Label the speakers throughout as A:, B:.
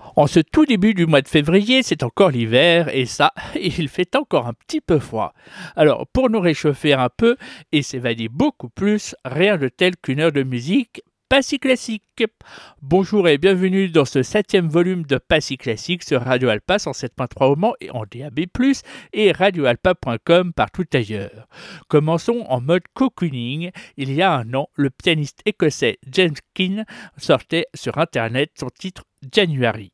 A: En ce tout début du mois de février, c'est encore l'hiver et ça, il fait encore un petit peu froid. Alors, pour nous réchauffer un peu et s'évader beaucoup plus, rien de tel qu'une heure de musique pas si classique. Bonjour et bienvenue dans ce 7e volume de Pas si classique sur Radio Alpa 107.3 au Mans et en DAB+, et radioalpa.com partout ailleurs. Commençons en mode cocooning. Il y a un an, le pianiste écossais James Keane sortait sur Internet son titre January.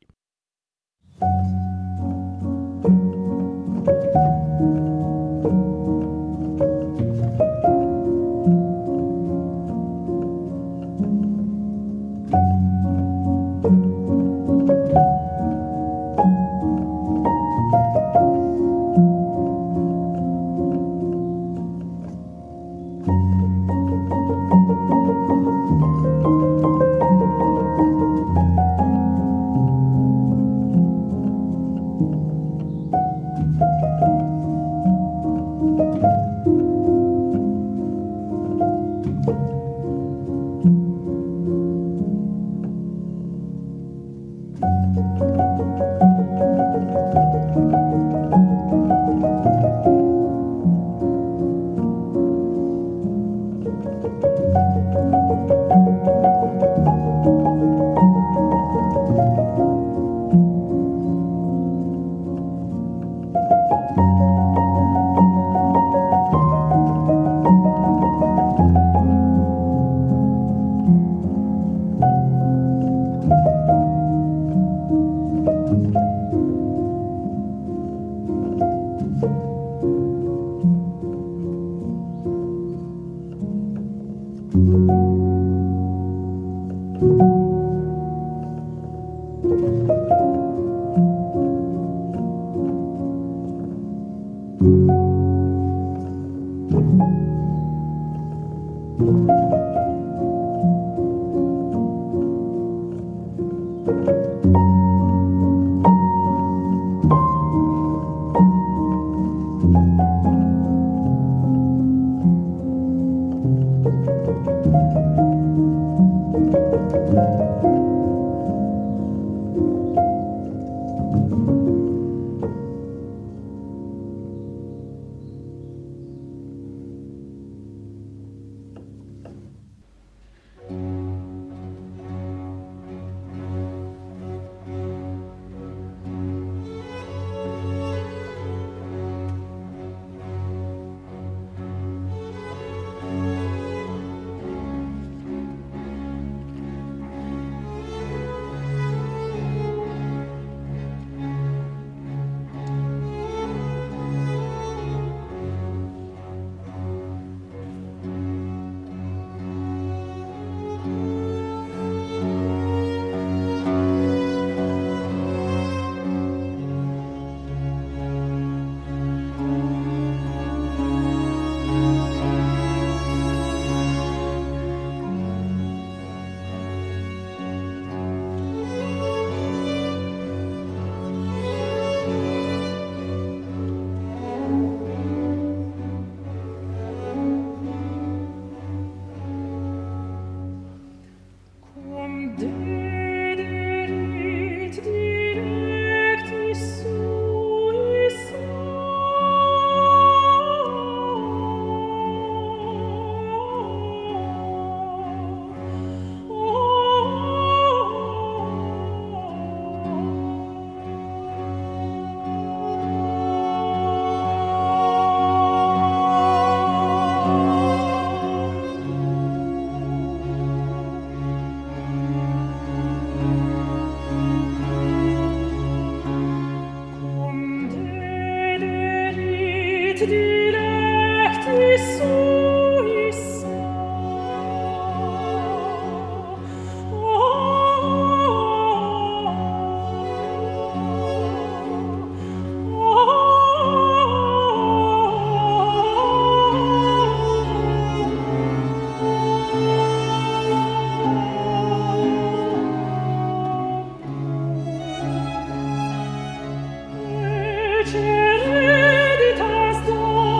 B: Cereditas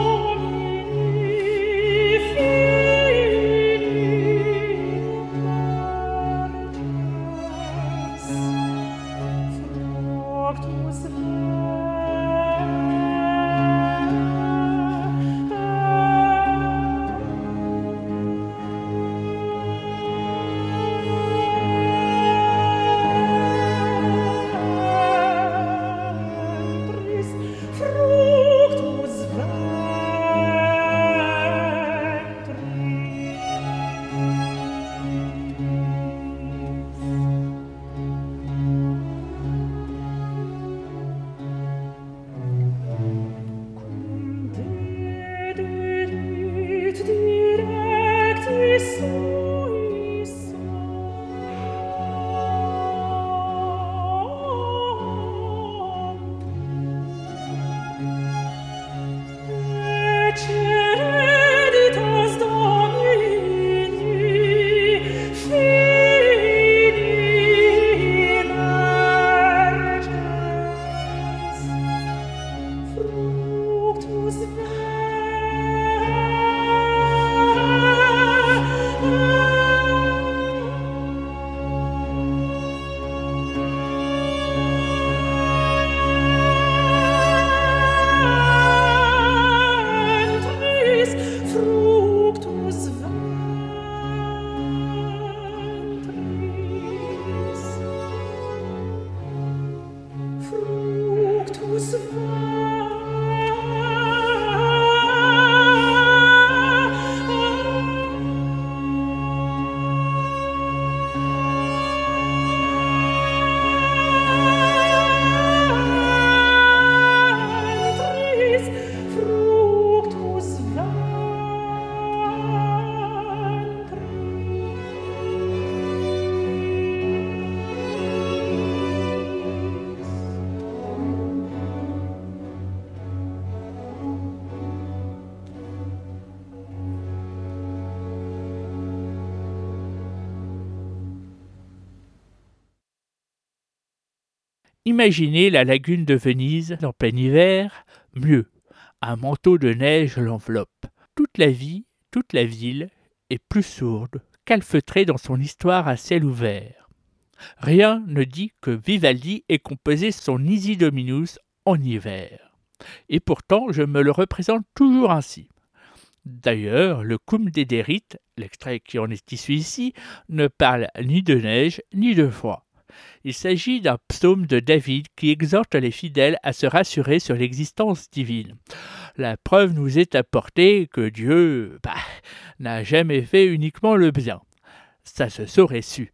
A: Imaginez la lagune de Venise en plein hiver, mieux, un manteau de neige l'enveloppe. Toute la vie, toute la ville est plus sourde, calfeutrée dans son histoire à ciel ouvert. Rien ne dit que Vivaldi ait composé son Easy Dominus en hiver. Et pourtant, je me le représente toujours ainsi. D'ailleurs, le Cum Dederit, l'extrait qui en est issu ici, ne parle ni de neige ni de froid. Il s'agit d'un psaume de David qui exhorte les fidèles à se rassurer sur l'existence divine. La preuve nous est apportée que Dieu n'a jamais fait uniquement le bien. Ça se saurait su.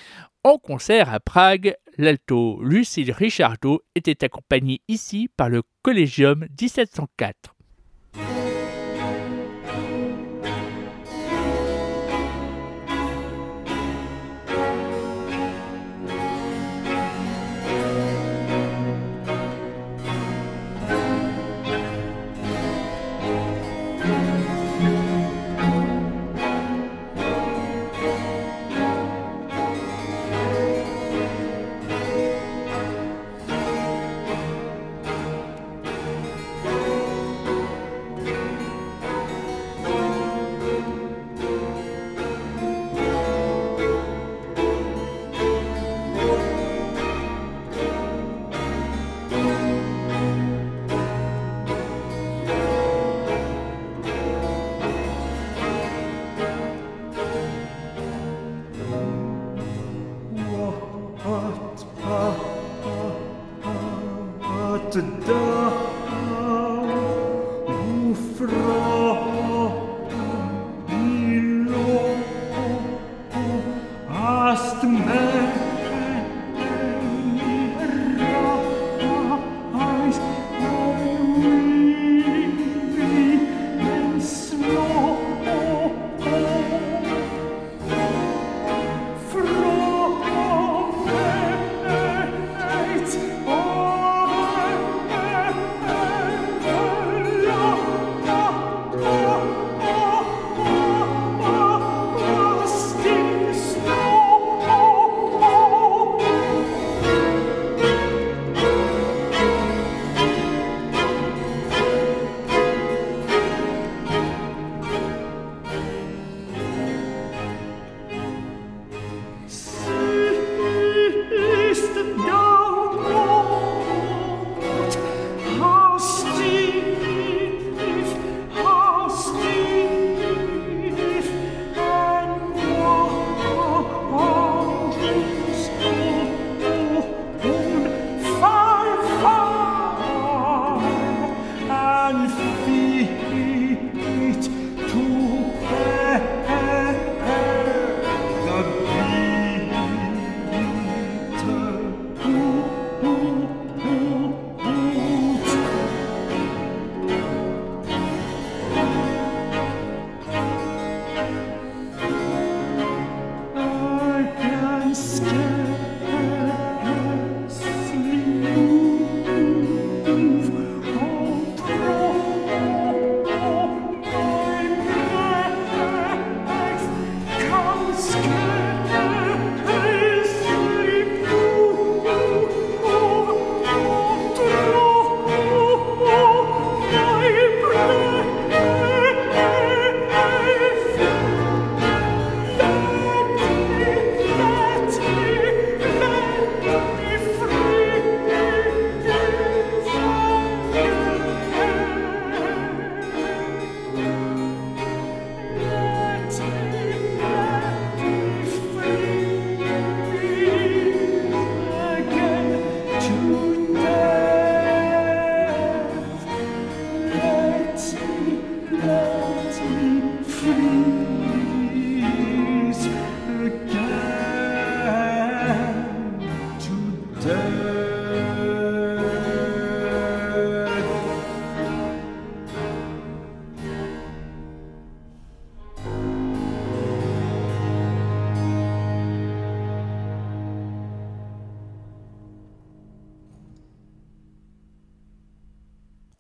A: En concert à Prague, l'alto Lucille Richardot était accompagné ici par le Collegium 1704.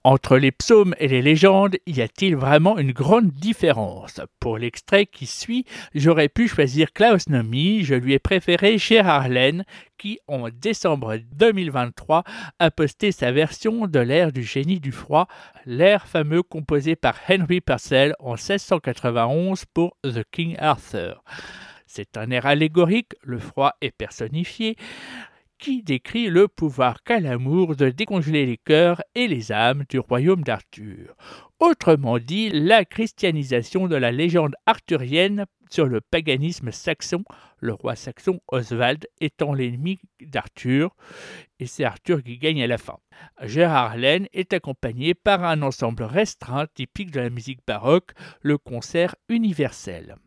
A: Entre les psaumes et les légendes, y a-t-il vraiment une grande différence? Pour l'extrait qui suit, j'aurais pu choisir Klaus Nomi, je lui ai préféré Gérard Laine, qui en décembre 2023 a posté sa version de l'air du génie du froid, l'air fameux composé par Henry Purcell en 1691 pour The King Arthur. C'est un air allégorique, le froid est personnifié, qui décrit le pouvoir qu'a l'amour de décongeler les cœurs et les âmes du royaume d'Arthur. Autrement dit, la christianisation de la légende arthurienne sur le paganisme saxon, le roi saxon Oswald étant l'ennemi d'Arthur, et c'est Arthur qui gagne à la fin. Gérard Laine est accompagné par un ensemble restreint typique de la musique baroque, le concert universel.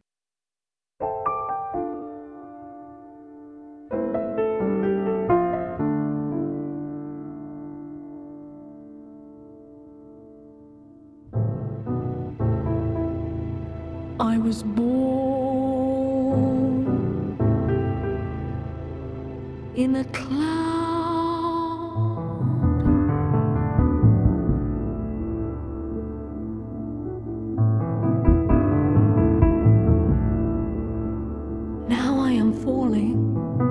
B: I was born in a cloud. Now I am falling.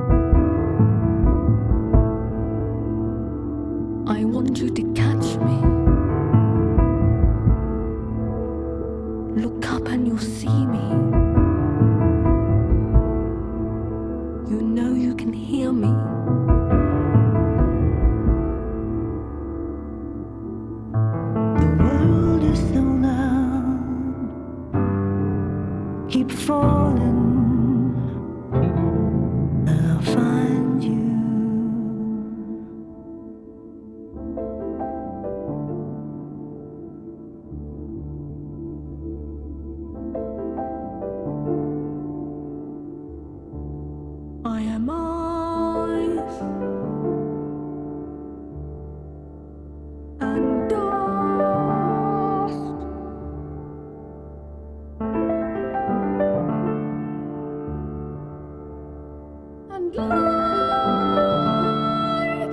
B: I want you to catch me. Look up and you'll see me. You know you can hear me. The world is so loud. Keep falling. I'll find you. I am eyes and dust and light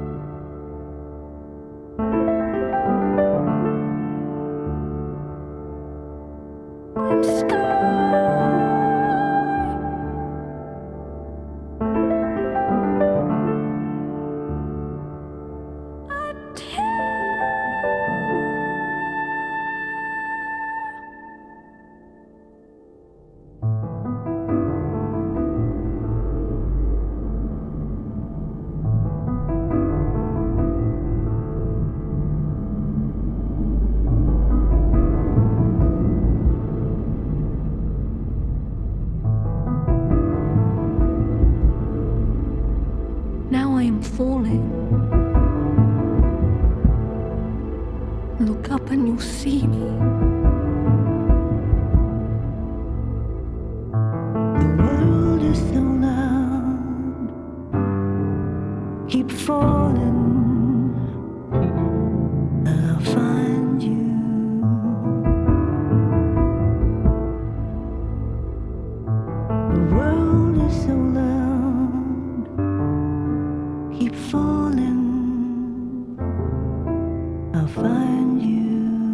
B: and sky. Now I am falling. Look up and you'll see me. The world is so loud. Keep falling. I'll find you. The world is so loud. Keep falling, I'll find you.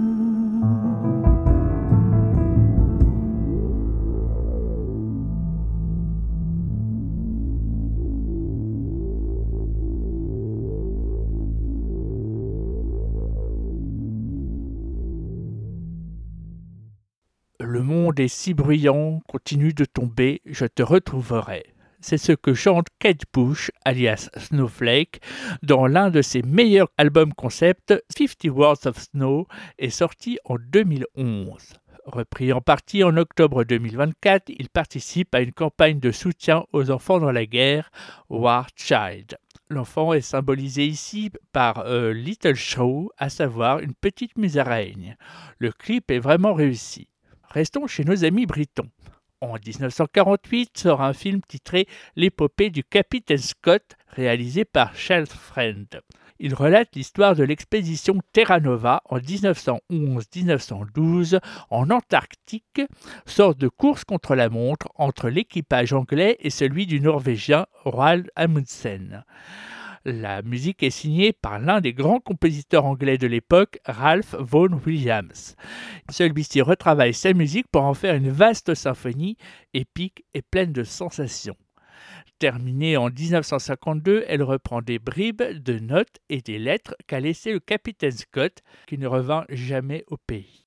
A: Le monde est si bruyant, continue de tomber, je te retrouverai. C'est ce que chante Kate Bush, alias Snowflake, dans l'un de ses meilleurs albums concept, 50 Words of Snow, est sorti en 2011. Repris en partie en octobre 2024, il participe à une campagne de soutien aux enfants dans la guerre, War Child. L'enfant est symbolisé ici par Little Shrew, à savoir une petite musaraigne. Le clip est vraiment réussi. Restons chez nos amis britons. En 1948 sort un film titré L'épopée du capitaine Scott, réalisé par Charles Friend. Il relate l'histoire de l'expédition Terra Nova en 1911-1912 en Antarctique, sorte de course contre la montre entre l'équipage anglais et celui du Norvégien Roald Amundsen. La musique est signée par l'un des grands compositeurs anglais de l'époque, Ralph Vaughan Williams. Celui-ci retravaille sa musique pour en faire une vaste symphonie, épique et pleine de sensations. Terminée en 1952, elle reprend des bribes de notes et des lettres qu'a laissé le capitaine Scott, qui ne revint jamais au pays.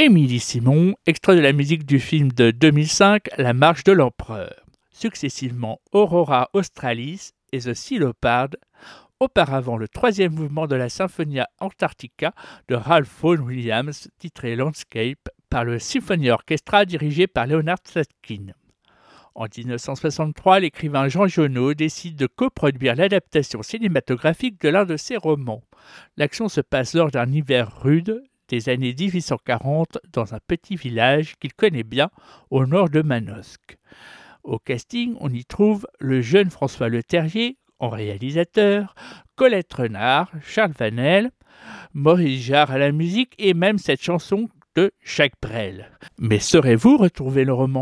A: Émilie Simon, extrait de la musique du film de 2005, La Marche de l'Empereur. Successivement Aurora Australis et The Sea Leopard. Auparavant, le troisième mouvement de la Symphonia Antarctica de Ralph Vaughan Williams, titré Landscape, par le Symphony Orchestra dirigé par Leonard Slatkin. En 1963, l'écrivain Jean Giono décide de coproduire l'adaptation cinématographique de l'un de ses romans. L'action se passe lors d'un hiver rude des années 1840 dans un petit village qu'il connaît bien au nord de Manosque. Au casting, on y trouve le jeune François Leterrier en réalisateur, Colette Renard, Charles Vanel, Maurice Jarre à la musique et même cette chanson de Jacques Brel. Mais saurez-vous retrouver le roman ?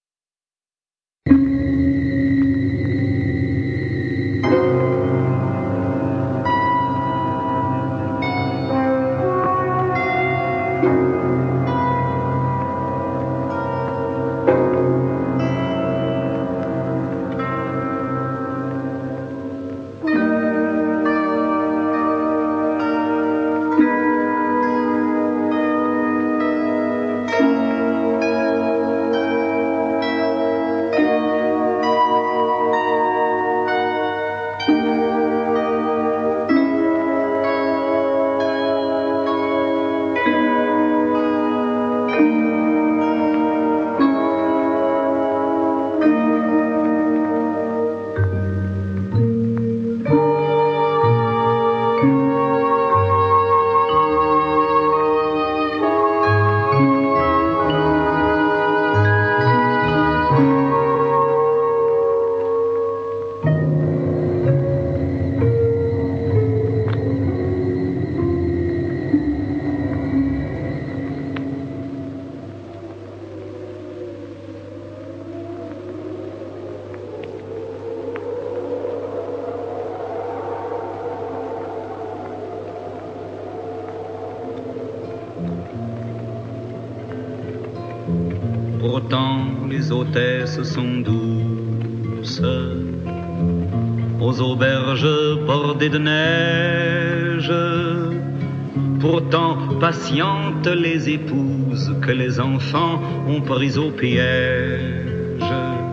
C: Pourtant les hôtesses sont douces, aux auberges bordées de neige. Pourtant patientes les épouses que les enfants ont prises au piège.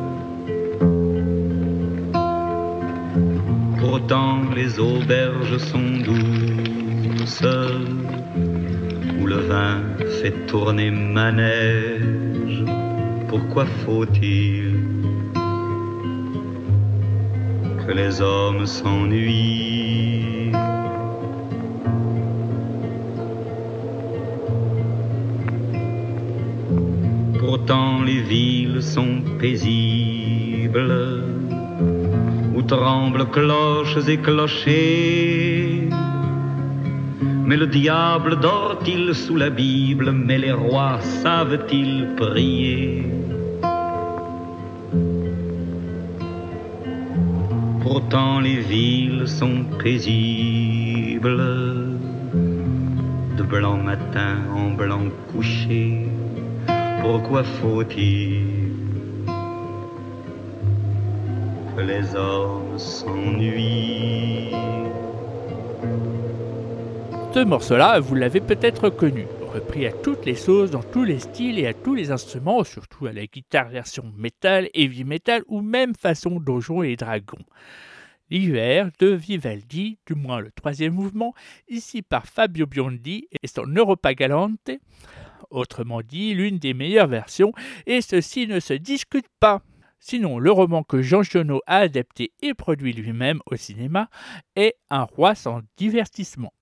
C: Pourtant les auberges sont douces, où le vin fait tourner manège. Pourquoi faut-il que les hommes s'ennuient? Pourtant les villes sont paisibles, où tremblent cloches et clochers. Mais le diable dort-il sous la Bible? Mais les rois savent-ils prier? Pourtant les villes sont paisibles, de blanc matin en blanc couché. Pourquoi faut-il que les hommes s'ennuient?
A: Ce morceau-là, vous l'avez peut-être connu, repris à toutes les sauces, dans tous les styles et à tous les instruments, surtout à la guitare version métal, heavy metal ou même façon Donjons et Dragons. L'hiver de Vivaldi, du moins le troisième mouvement, ici par Fabio Biondi et son Europa Galante, autrement dit l'une des meilleures versions, et ceci ne se discute pas. Sinon, le roman que Jean Giono a adapté et produit lui-même au cinéma est Un roi sans divertissement.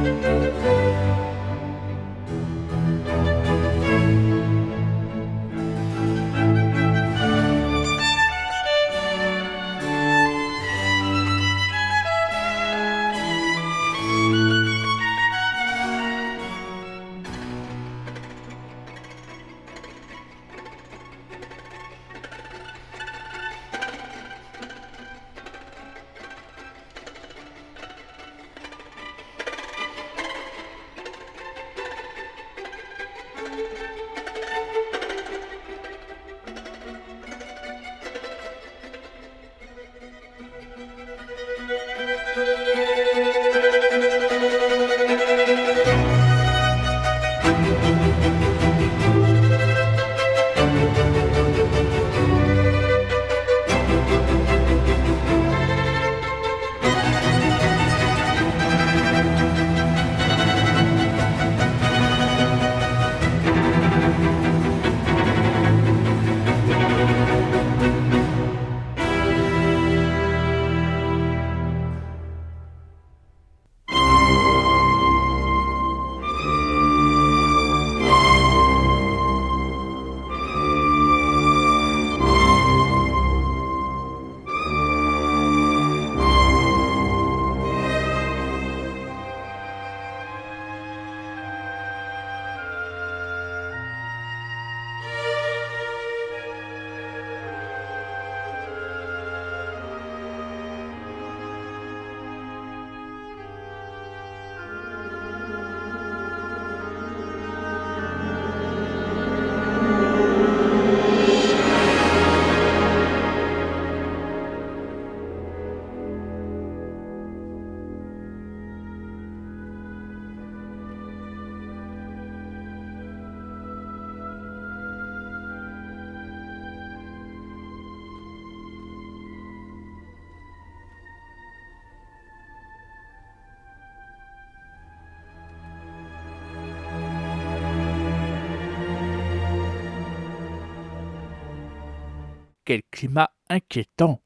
A: Quel climat inquiétant!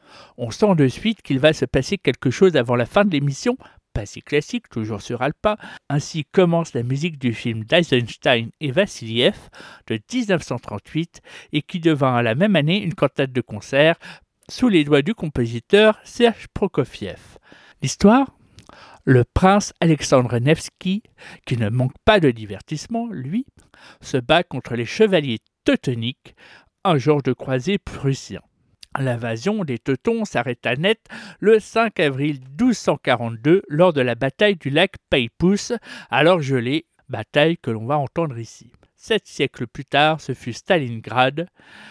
A: On sent de suite qu'il va se passer quelque chose avant la fin de l'émission, pas si classique, toujours sur Alpa. Ainsi commence la musique du film d'Eisenstein et Vassiliev de 1938 et qui devint la même année une cantate de concert sous les doigts du compositeur Serge Prokofiev. L'histoire ? Le prince Alexandre Nevsky, qui ne manque pas de divertissement, lui, se bat contre les chevaliers teutoniques, un genre de croisés prussiens. L'invasion des Teutons s'arrêta net le 5 avril 1242 lors de la bataille du lac Peipus, alors gelé, bataille que l'on va entendre ici. 7 siècles plus tard, ce fut Stalingrad,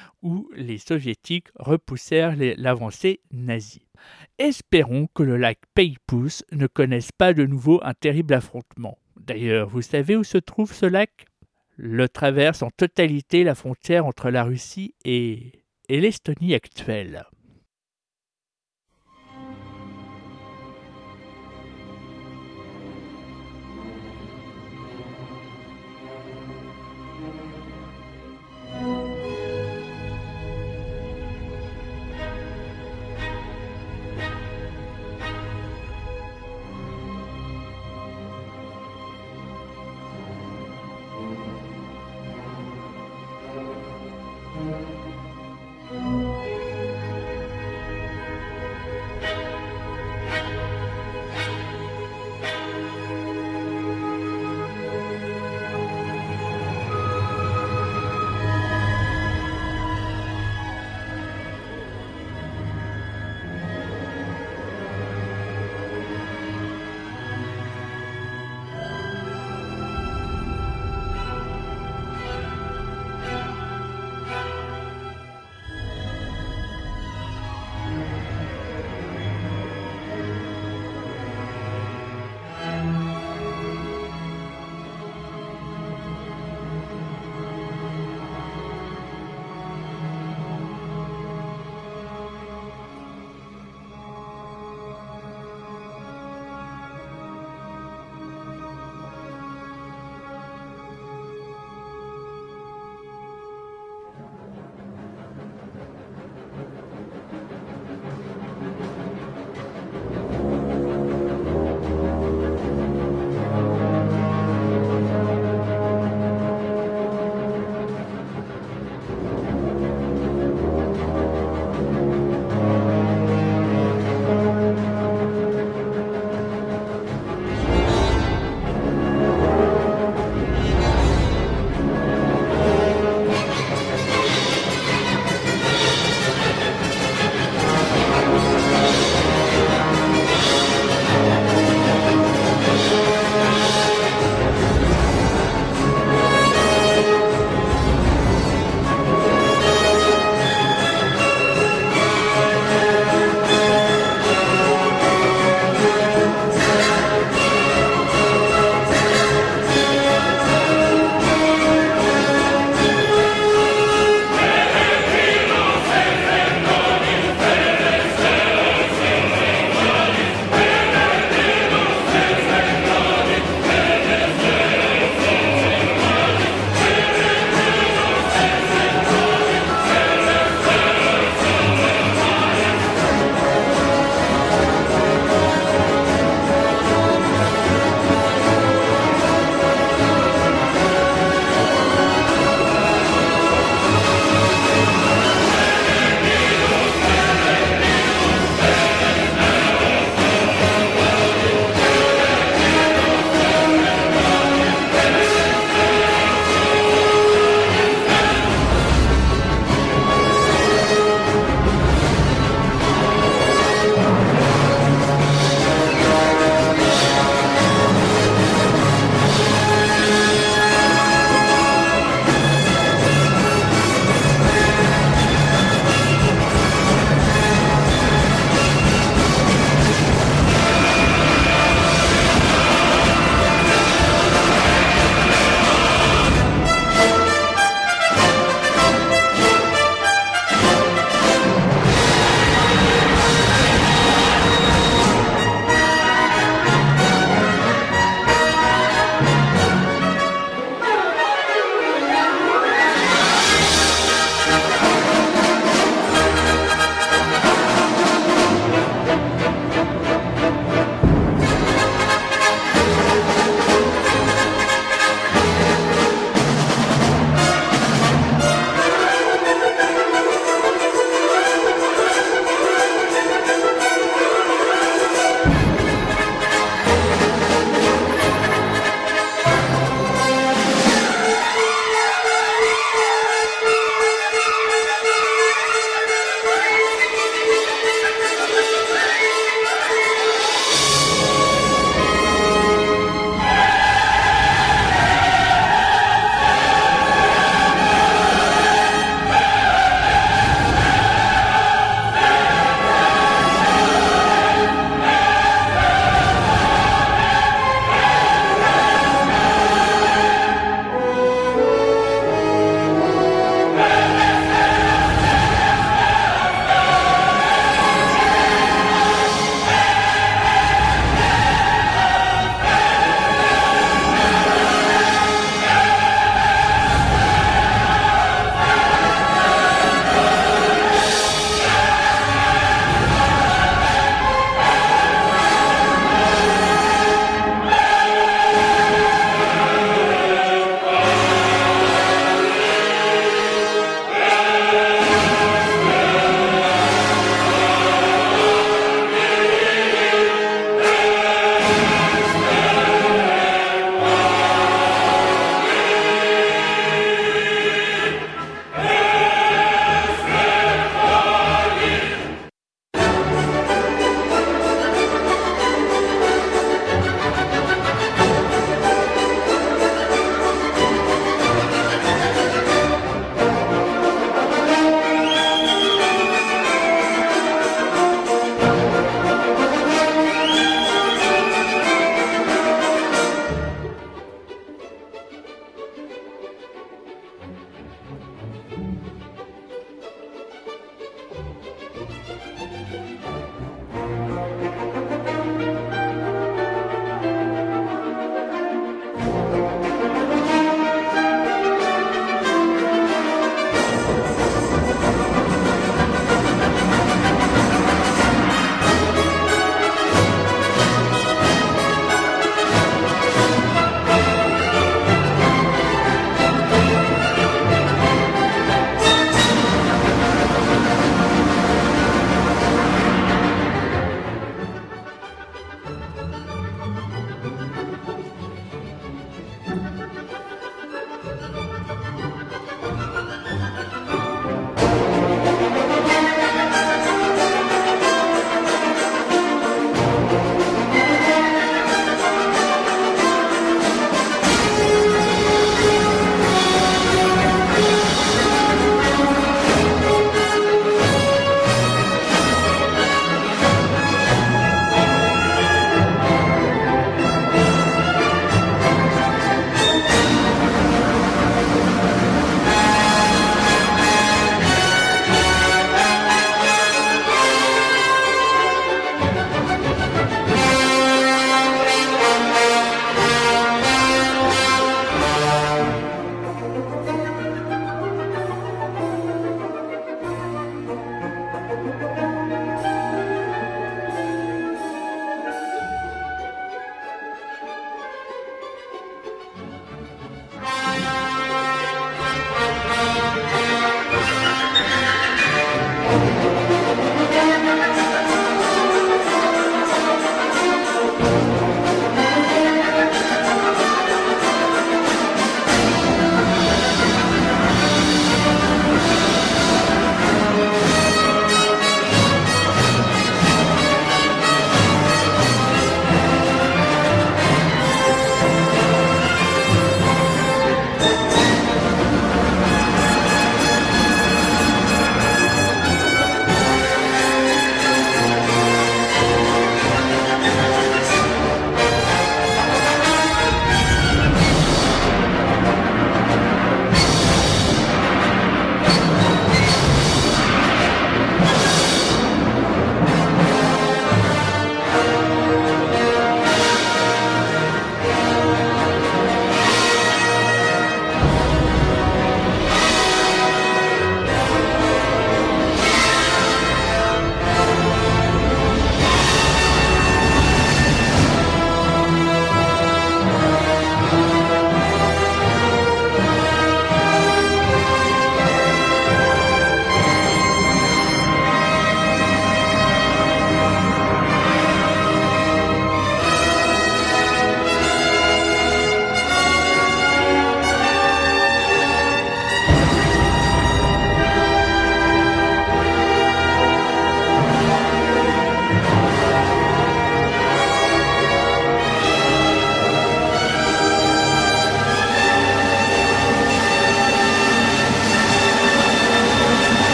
A: où les soviétiques repoussèrent l'avancée nazie. Espérons que le lac Peipus ne connaisse pas de nouveau un terrible affrontement. D'ailleurs, vous savez où se trouve ce lac ? Le traverse en totalité la frontière entre la Russie et l'Estonie actuelle.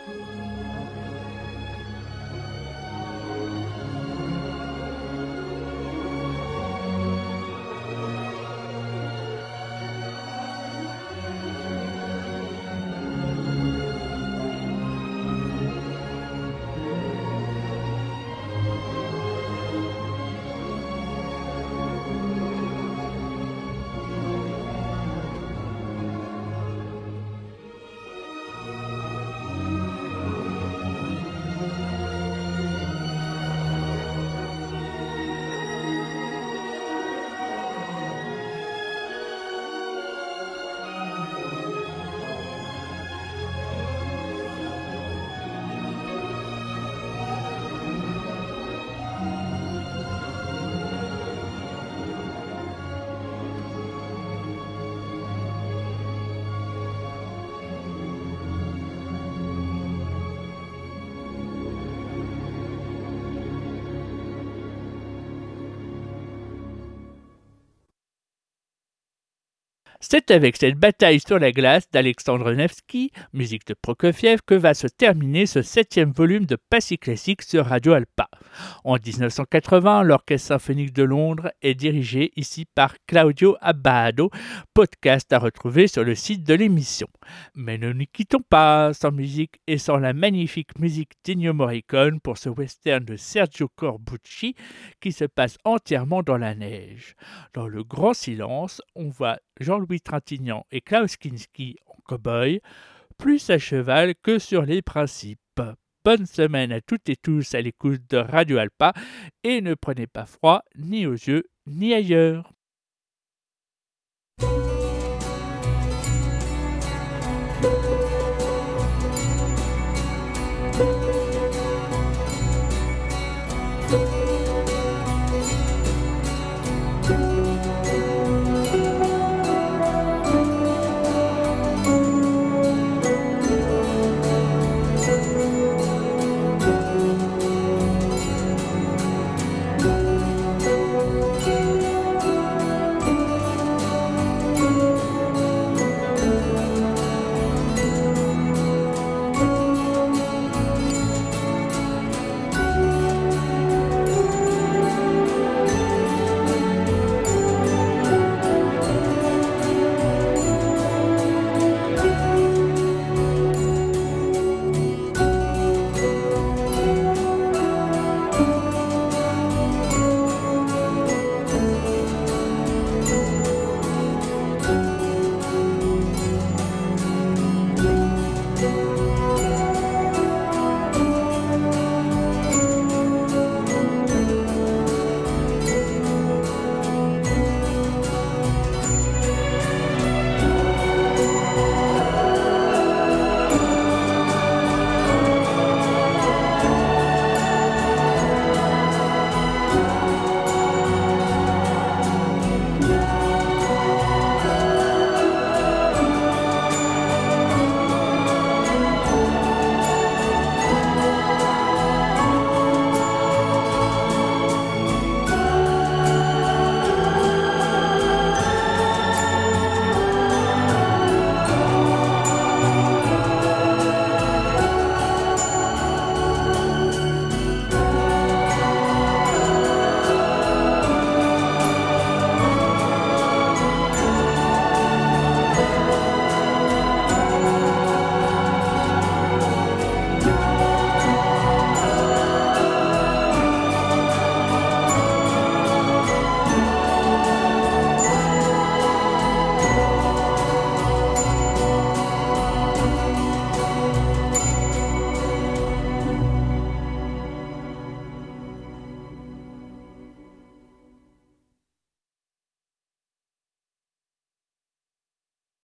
A: C'est avec cette bataille sur la glace d'Alexandre Nevsky, musique de Prokofiev, que va se terminer ce 7e volume de Passy Classique sur Radio Alpa. En 1980, l'Orchestre symphonique de Londres est dirigé ici par Claudio Abbado, podcast à retrouver sur le site de l'émission. Mais ne nous quittons pas sans musique et sans la magnifique musique d'Ennio Morricone pour ce western de Sergio Corbucci qui se passe entièrement dans la neige. Dans le grand silence, on voit Jean-Louis Trintignant et Klaus Kinski en cow-boy, plus à cheval que sur les principes. Bonne semaine à toutes et tous à l'écoute de Radio Alpa et ne prenez pas froid ni aux yeux ni ailleurs.